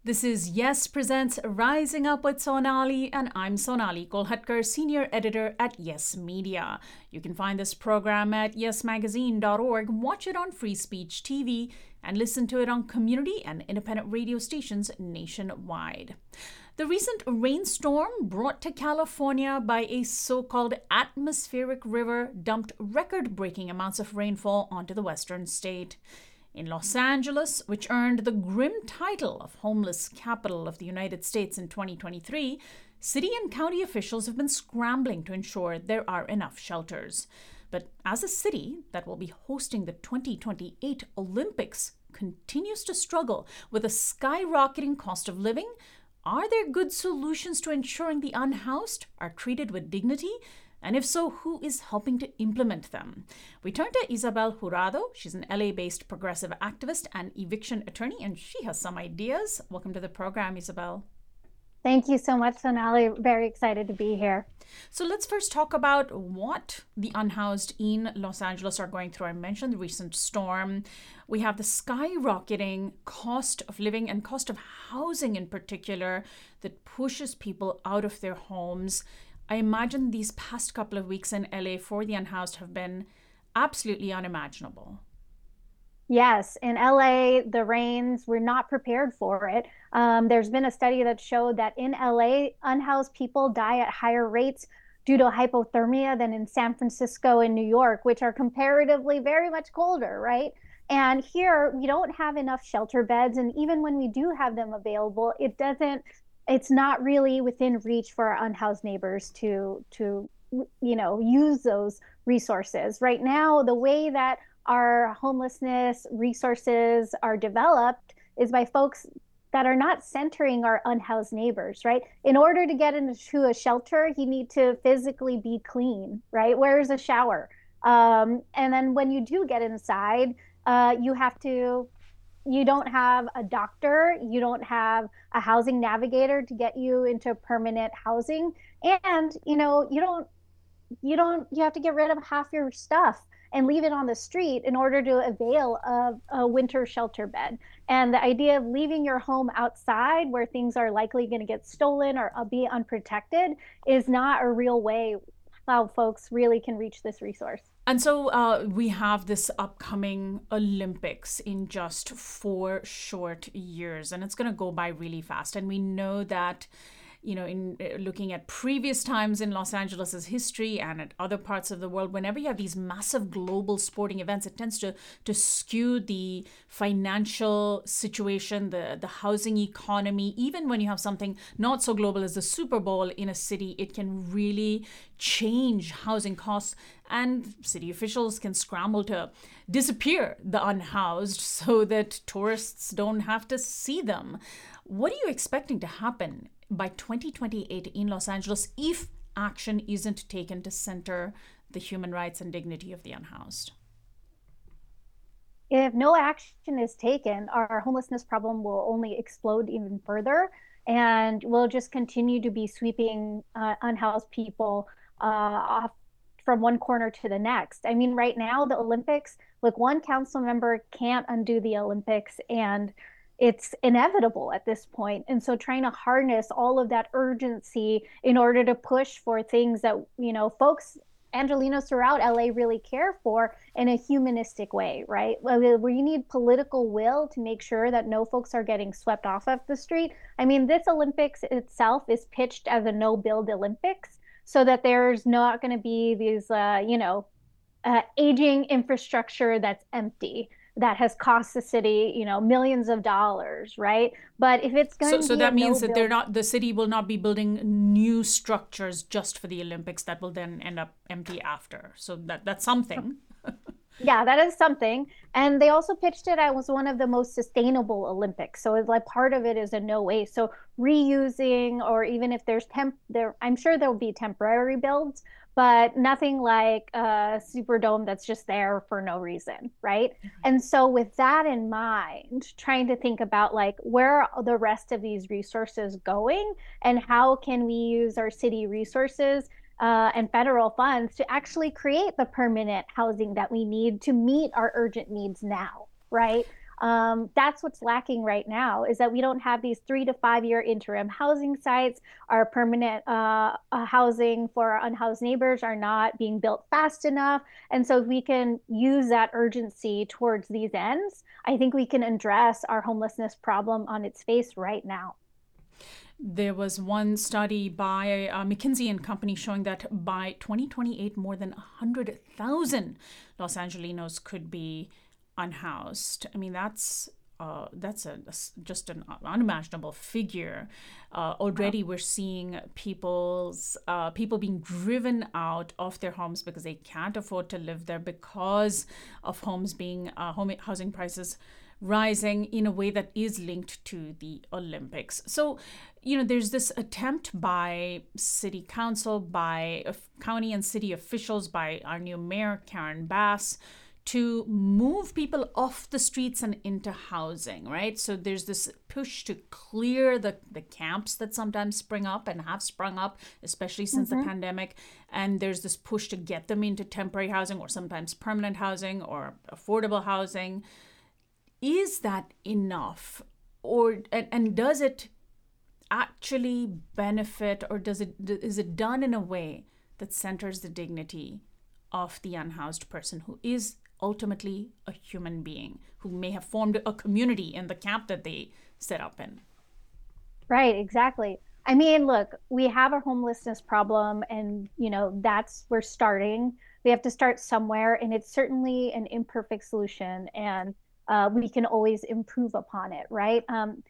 This is Yes Presents Rising Up with Sonali, and I'm Sonali Kolhatkar, Senior Editor at Yes Media. You can find this program at yesmagazine.org, watch it on Free Speech TV, and listen to it on community and independent radio stations nationwide. The recent rainstorm brought to California by a so-called atmospheric river dumped record-breaking amounts of rainfall onto the western state. In Los Angeles, which earned the grim title of homeless capital of the United States in 2023, city and county officials have been scrambling to ensure there are enough shelters. But as a city that will be hosting the 2028 Olympics continues to struggle with a skyrocketing cost of living, are there good solutions to ensuring the unhoused are treated with dignity? And if so, who is helping to implement them? We turn to Isabel Jurado. She's an LA-based progressive activist and eviction attorney, and she has some ideas. Welcome to the program, Isabel. Thank you so much, Sonali. Very excited to be here. So let's first talk about what the unhoused in Los Angeles are going through. I mentioned the recent storm. We have the skyrocketing cost of living and cost of housing in particular that pushes people out of their homes. I imagine these past couple of weeks in LA for the unhoused have been absolutely unimaginable. Yes, in LA, the rains, we're not prepared for it. There's been a study that showed that in LA, unhoused people die at higher rates due to hypothermia than in San Francisco and New York, which are comparatively very much colder, right? And here, we don't have enough shelter beds. And even when we do have them available, it's not really within reach for our unhoused neighbors to use those resources. Right now, the way that our homelessness resources are developed is by folks that are not centering our unhoused neighbors, right? In order to get into a shelter, you need to physically be clean, right? Where's a shower? And then when you do get inside, you don't have a doctor, you don't have a housing navigator to get you into permanent housing. And, you have to get rid of half your stuff and leave it on the street in order to avail of a winter shelter bed. And the idea of leaving your home outside where things are likely going to get stolen or be unprotected is not a real way how folks really can reach this resource. And so we have this upcoming Olympics in just 4 short years, and it's going to go by really fast. And we know that, in looking at previous times in Los Angeles's history and at other parts of the world, whenever you have these massive global sporting events, it tends to skew the financial situation, the housing economy. Even when you have something not so global as the Super Bowl in a city, it can really change housing costs, and city officials can scramble to disappear the unhoused so that tourists don't have to see them. What are you expecting to happen by 2028 in Los Angeles if action isn't taken to center the human rights and dignity of the unhoused? If no action is taken, our homelessness problem will only explode even further, and we'll just continue to be sweeping unhoused people off from one corner to the next. I mean, right now, the Olympics, like one council member can't undo the Olympics, and it's inevitable at this point. And so trying to harness all of that urgency in order to push for things that, folks, Angelenos throughout LA really care for in a humanistic way, right? Where you need political will to make sure that no folks are getting swept off of the street. I mean, this Olympics itself is pitched as a no-build Olympics so that there's not going to be these, aging infrastructure that's empty, that has cost the city, millions of dollars, right? But if it's going to so be that means that the city will not be building new structures just for the Olympics that will then end up empty after. So that's something. Yeah, that is something. And they also pitched it as one of the most sustainable Olympics. So it's like part of it is a no waste. So reusing, or even if there's I'm sure there'll be temporary builds, but nothing like a Superdome that's just there for no reason, right? Mm-hmm. And so with that in mind, trying to think about like where are the rest of these resources going and how can we use our city resources and federal funds to actually create the permanent housing that we need to meet our urgent needs now, right? That's what's lacking right now, is that we don't have these 3 to 5 year interim housing sites. Our permanent housing for our unhoused neighbors are not being built fast enough. And so if we can use that urgency towards these ends, I think we can address our homelessness problem on its face right now. There was one study by McKinsey and Company showing that by 2028, more than 100,000 Los Angelinos could be unhoused. I mean, that's just an unimaginable figure. Already, we're seeing people being driven out of their homes because they can't afford to live there because of housing prices rising in a way that is linked to the Olympics. So, there's this attempt by city council, by county and city officials, by our new mayor, Karen Bass, to move people off the streets and into housing, right? So there's this push to clear the camps that sometimes spring up and have sprung up, especially since the pandemic. And there's this push to get them into temporary housing or sometimes permanent housing or affordable housing. Is that enough? And does it actually benefit, or is it done in a way that centers the dignity of the unhoused person who is ultimately a human being, who may have formed a community in the camp that they set up in? Right, exactly. I mean, look, we have a homelessness problem, and we're starting. We have to start somewhere, and it's certainly an imperfect solution, and we can always improve upon it, right?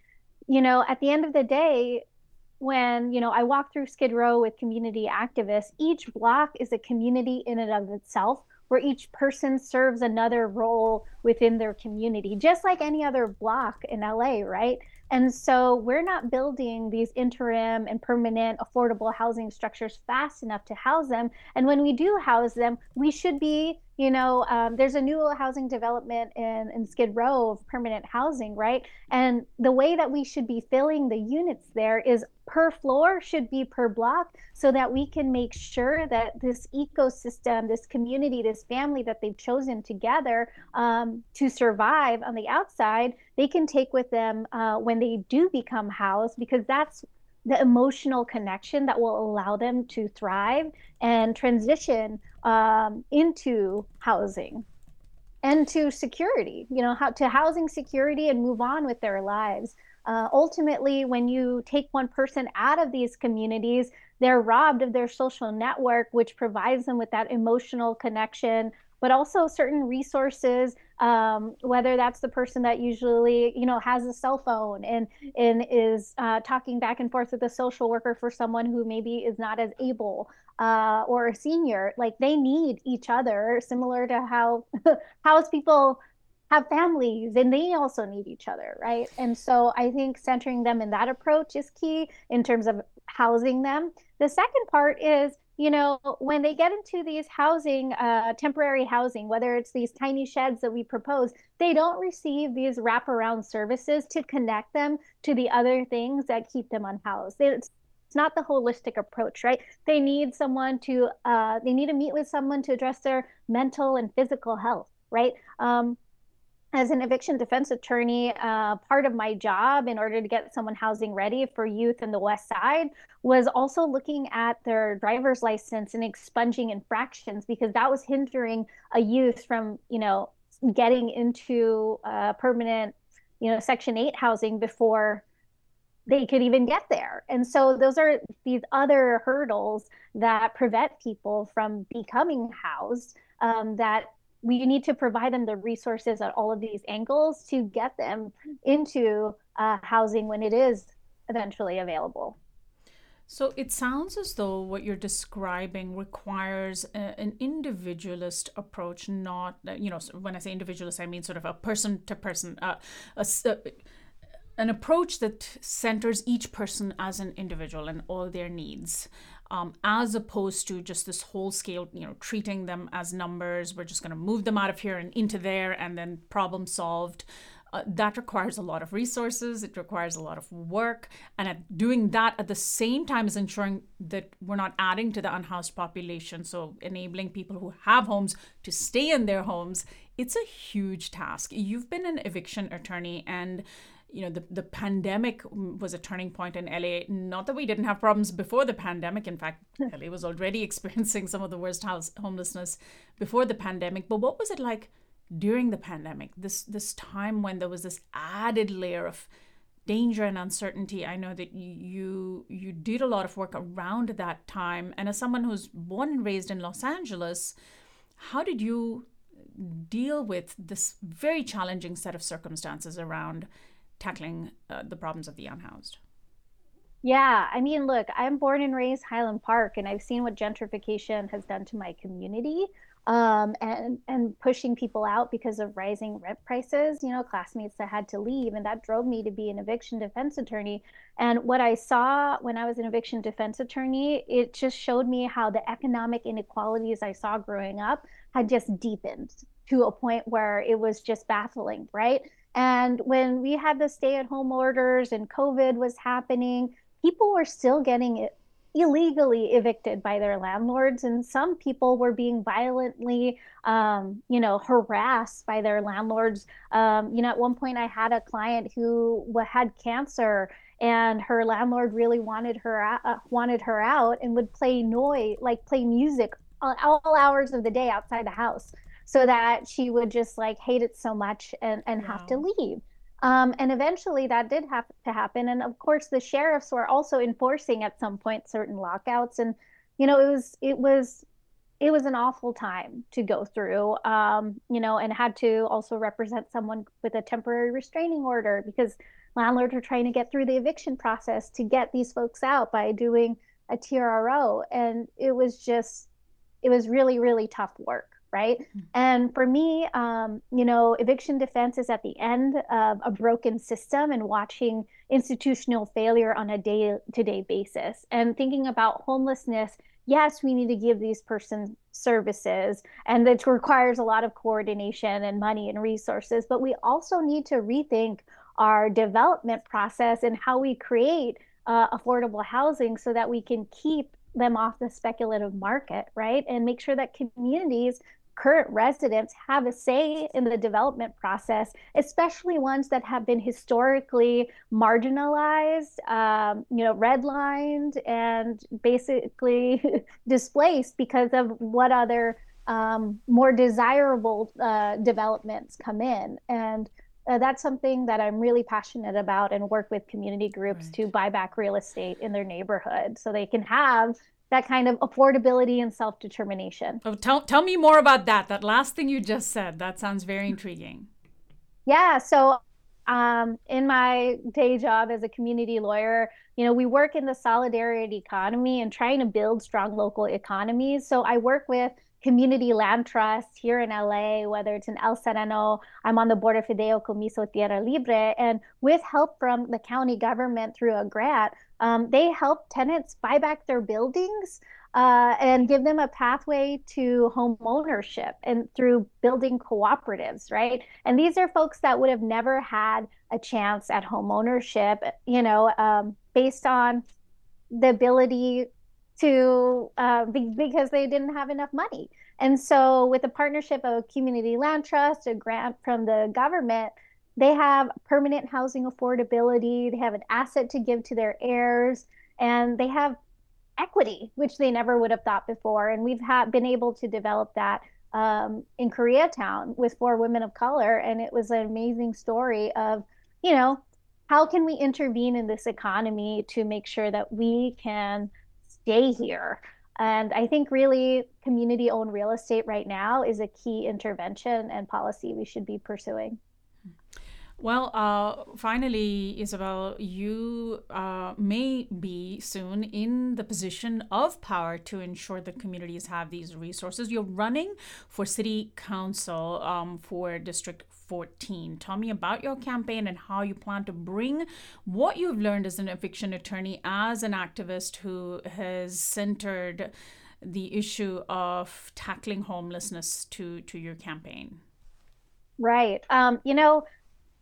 At the end of the day, when I walk through Skid Row with community activists, each block is a community in and of itself, where each person serves another role within their community, just like any other block in LA, right? And so we're not building these interim and permanent affordable housing structures fast enough to house them. And when we do house them, we should be, there's a new housing development in Skid Row of permanent housing, right? And the way that we should be filling the units there is per floor should be per block, so that we can make sure that this ecosystem, this community, this family that they've chosen together to survive on the outside, they can take with them when they do become housed, because that's the emotional connection that will allow them to thrive and transition into housing and to security, to housing security, and move on with their lives. Ultimately, when you take one person out of these communities, they're robbed of their social network, which provides them with that emotional connection, but also certain resources, whether that's the person that usually, has a cell phone and is talking back and forth with a social worker for someone who maybe is not as able, or a senior. Like, they need each other, similar to how house people have families, and they also need each other, right? And so I think centering them in that approach is key in terms of housing them. The second part is, when they get into these housing, temporary housing, whether it's these tiny sheds that we propose, they don't receive these wraparound services to connect them to the other things that keep them unhoused. It's not the holistic approach, right? They need they need to meet with someone to address their mental and physical health, right? As an eviction defense attorney, part of my job in order to get someone housing ready for youth in the West Side was also looking at their driver's license and expunging infractions, because that was hindering a youth from, getting into permanent, Section 8 housing before they could even get there. And so those are these other hurdles that prevent people from becoming housed, that we need to provide them the resources at all of these angles to get them into housing when it is eventually available. So it sounds as though what you're describing requires an individualist approach, not, when I say individualist, I mean sort of a person to person, an approach that centers each person as an individual and all their needs, as opposed to just this whole scale, treating them as numbers. We're just going to move them out of here and into there, and then problem solved. that requires a lot of resources, it requires a lot of work, and doing that at the same time as ensuring that we're not adding to the unhoused population, so enabling people who have homes to stay in their homes. It's a huge task. You've been an eviction attorney, and the pandemic was a turning point in LA. Not that we didn't have problems before the pandemic. In fact, LA was already experiencing some of the worst homelessness before the pandemic. But what was it like during the pandemic? This time when there was this added layer of danger and uncertainty. I know that you did a lot of work around that time. And as someone who's born and raised in Los Angeles, how did you deal with this very challenging set of circumstances around tackling the problems of the unhoused? Yeah, I mean, look, I'm born and raised Highland Park, and I've seen what gentrification has done to my community, and pushing people out because of rising rent prices. Classmates that had to leave, and that drove me to be an eviction defense attorney. And what I saw when I was an eviction defense attorney, it just showed me how the economic inequalities I saw growing up had just deepened to a point where it was just baffling, right? And when we had the stay-at-home orders and COVID was happening, people were still getting illegally evicted by their landlords, and some people were being violently, harassed by their landlords. At one point, I had a client who had cancer, and her landlord really wanted her out, and would play music all hours of the day outside the house, so that she would just like hate it so much and have to leave. And eventually that did have to happen. And of course, the sheriffs were also enforcing at some point certain lockouts. And, it was an awful time to go through, and had to also represent someone with a temporary restraining order, because landlords are trying to get through the eviction process to get these folks out by doing a TRO. And it was really, really tough work. Right. Mm-hmm. And for me, eviction defense is at the end of a broken system, and watching institutional failure on a day-to-day basis, and thinking about homelessness. Yes, we need to give these persons services, and it requires a lot of coordination and money and resources, but we also need to rethink our development process and how we create affordable housing so that we can keep them off the speculative market, right? And make sure that communities, current residents, have a say in the development process, especially ones that have been historically marginalized, redlined, and basically displaced because of what other more desirable developments come in. And that's something that I'm really passionate about, and work with community groups to buy back real estate in their neighborhood so they can have that kind of affordability and self-determination. Oh, tell me more about that. That last thing you just said, that sounds very intriguing. Yeah. So in my day job as a community lawyer, we work in the solidarity economy and trying to build strong local economies. So I work with community land trusts here in LA, whether it's in El Sereno. I'm on the board of Fideicomiso Tierra Libre, and with help from the county government through a grant, they help tenants buy back their buildings and give them a pathway to home ownership, and through building cooperatives, right? And these are folks that would have never had a chance at home ownership, based on the ability to because they didn't have enough money. And so with a partnership of a community land trust, a grant from the government, they have permanent housing affordability, they have an asset to give to their heirs, and they have equity, which they never would have thought before. And we've been able to develop that in Koreatown with 4 women of color. And it was an amazing story of, how can we intervene in this economy to make sure that we can stay here? And I think really community-owned real estate right now is a key intervention and policy we should be pursuing. Well, finally, Isabel, you may be soon in the position of power to ensure that communities have these resources. You're running for city council for District 14. Tell me about your campaign and how you plan to bring what you've learned as an eviction attorney, as an activist who has centered the issue of tackling homelessness to your campaign. Right.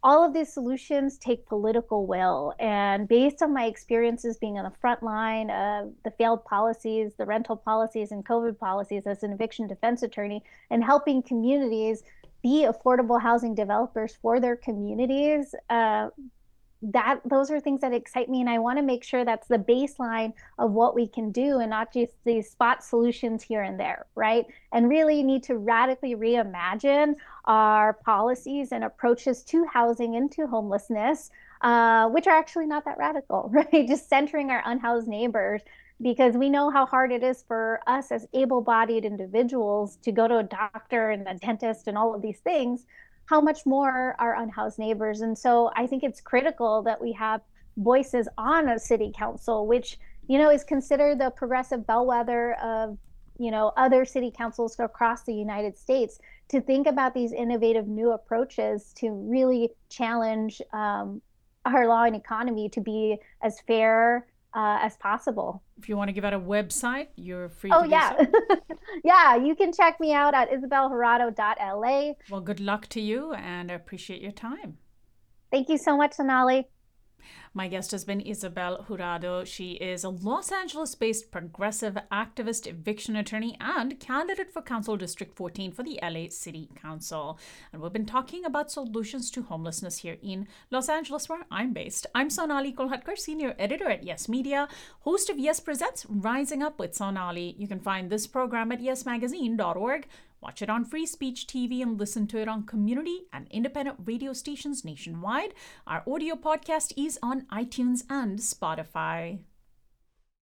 all of these solutions take political will. And based on my experiences being on the front line of the failed policies, the rental policies, and COVID policies as an eviction defense attorney, and helping communities be affordable housing developers for their communities, those are things that excite me, and I want to make sure that's the baseline of what we can do and not just these spot solutions here and there, right? And really need to radically reimagine our policies and approaches to housing and to homelessness, which are actually not that radical, right? Just centering our unhoused neighbors, because we know how hard it is for us as able-bodied individuals to go to a doctor and a dentist and all of these things, how much more our unhoused neighbors. And so I think it's critical that we have voices on a city council, which, is considered the progressive bellwether of, other city councils across the United States, to think about these innovative new approaches to really challenge our law and economy to be as fair as possible. If you want to give out a website, you're free to do so. Yeah, you can check me out at isabeljurado.la. Well, good luck to you, and I appreciate your time. Thank you so much, Sonali. My guest has been Isabel Jurado. She is a Los Angeles-based progressive activist, eviction attorney, and candidate for Council District 14 for the LA City Council. And we've been talking about solutions to homelessness here in Los Angeles, where I'm based. I'm Sonali Kolhatkar, senior editor at Yes Media, host of Yes Presents Rising Up with Sonali. You can find this program at yesmagazine.org. Watch it on Free Speech TV and listen to it on community and independent radio stations nationwide. Our audio podcast is on iTunes and Spotify.